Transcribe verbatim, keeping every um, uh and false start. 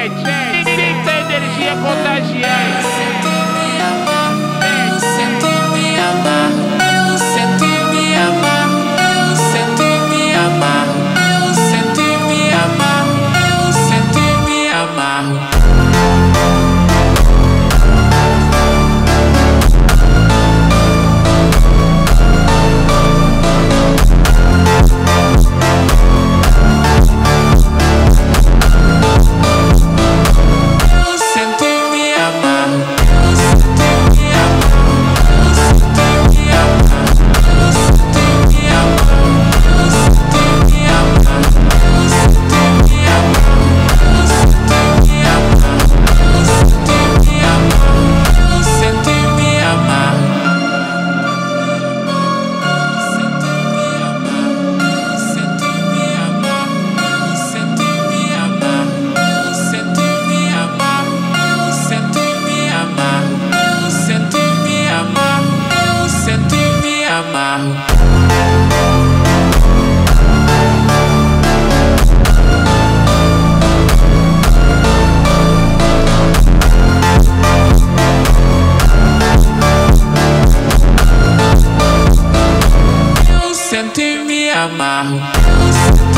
Mete, tem que ter energia contagiante. Eu sempre me amarro, eu sempre me amarro, eu sempre me amarro, eu sempre me amarro, eu sempre me amarro. Eu sempre me amarro.